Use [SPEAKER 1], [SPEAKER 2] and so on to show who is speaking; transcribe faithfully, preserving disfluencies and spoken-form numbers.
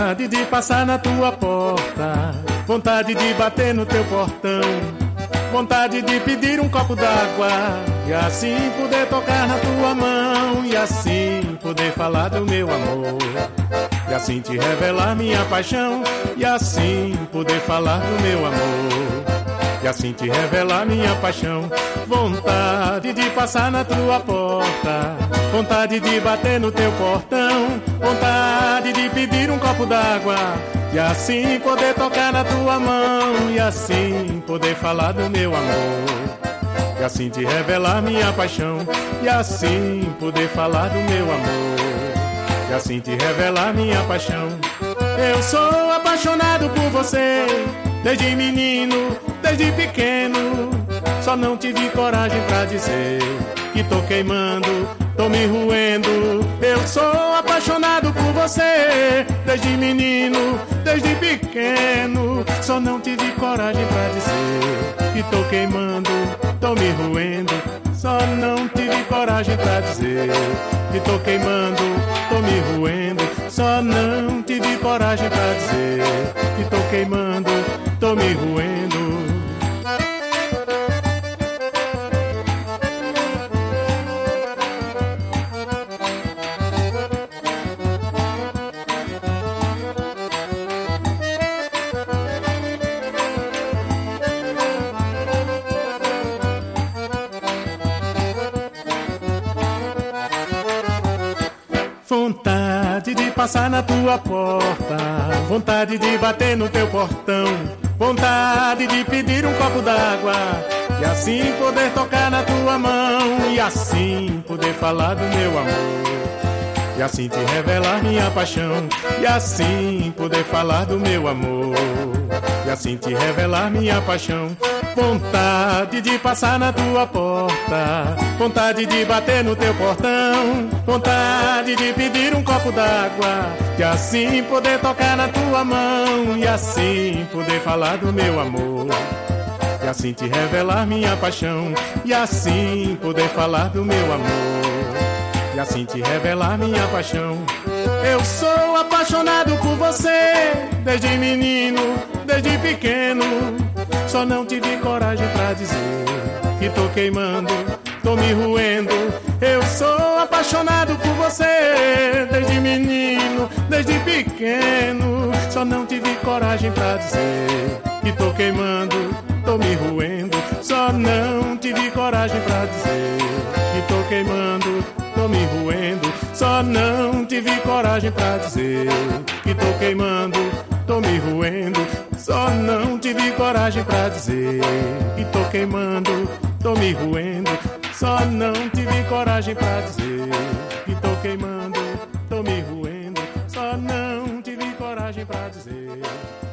[SPEAKER 1] Vontade de passar na tua porta, vontade de bater no teu portão, vontade de pedir um copo d'água e assim poder tocar na tua mão, e assim poder falar do meu amor, e assim te revelar minha paixão, e assim poder falar do meu amor, e assim te revelar minha paixão. Vontade de passar na tua porta, vontade de bater no teu portão, vontade de pedir um copo d'água e assim poder tocar na tua mão, e assim poder falar do meu amor, e assim te revelar minha paixão, e assim poder falar do meu amor, e assim te revelar minha paixão. Eu sou apaixonado por você, desde menino, desde pequeno, só não tive coragem pra dizer que tô queimando, tô me roendo. Eu sou apaixonado por você, desde menino, desde pequeno, só não tive coragem pra dizer que tô queimando, tô me roendo. Só não tive coragem pra dizer que tô queimando, tô me roendo. Só não tive coragem pra dizer que tô queimando, tô me roendo. Vontade de passar na tua porta, vontade de bater no teu portão, vontade de pedir um copo d'água e assim poder tocar na tua mão, e assim poder falar do meu amor, e assim te revelar minha paixão, e assim poder falar do meu amor, e assim te revelar minha paixão. Vontade de passar na tua porta, vontade de bater no teu portão, vontade de pedir um copo d'água e assim poder tocar na tua mão, e assim poder falar do meu amor, e assim te revelar minha paixão, e assim poder falar do meu amor, e assim te revelar minha paixão. Eu sou apaixonado por você, desde menino, desde pequeno, só não tive coragem pra dizer que tô queimando, tô me roendo. Eu sou apaixonado por você, desde menino, desde pequeno, só não tive coragem pra dizer que tô queimando, tô me roendo. Só não tive coragem pra dizer que tô queimando, tô me roendo. Só não tive coragem pra dizer que tô queimando, tô me roendo. Só não tive coragem pra dizer que tô queimando, tô me roendo. Só não tive coragem pra dizer que tô queimando, tô me roendo. Só não tive coragem pra dizer